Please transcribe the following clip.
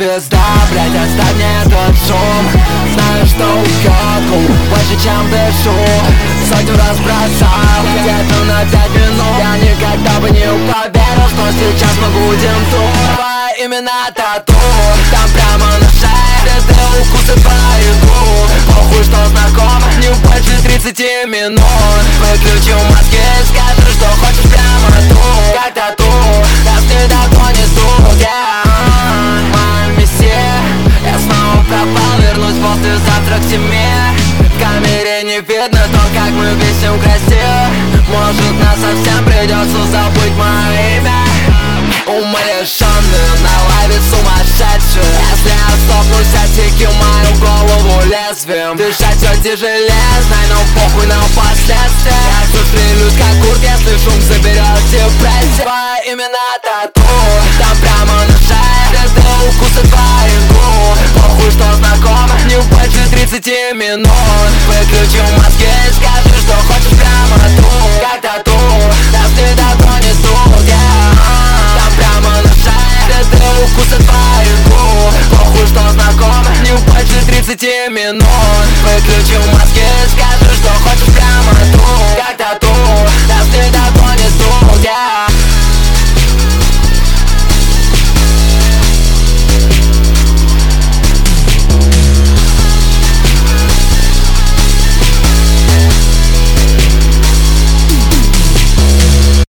звезда, блядь, оставь мне этот шум. Знаю, что угадку больше, чем дышу. Сотню раз бросал, где-то на 5 минут. Я никогда бы не поверил, что сейчас мы будем тут. Твои имена тату, там прямо на шее. Это укусы твоих губ. Похуй, что знакомо, не больше 30 минут. Выключи мозги, скажи, что хочешь прямо тут. Как тату, нас не догонит тут, моя миссия. Я снова пропал, вернусь послезавтра к тебе. В камере не видно то, как мы висим красиво. Может, нас совсем придется забыть мое имя. Умалишенные на лаве сумасшедшие. Если я столкнусь, отсеки мою голову лезвием. Дышать все тяжелее, знай, но похуй на последствия. Я застрелюсь, как курт, если шум соберет депрессию. Твои имена тату, там прямо на шее. Это укусы твоих губ. Похуй, что знакомо, не больше 30 минут. Выключи мозги, скажи, что хочешь прямо тут. Как тату, нас не догонит тут, там прямо на шее. Это укусы твоих губ. Похуй, что знакомо, не больше 30 минут. Выключи мозги, скажи,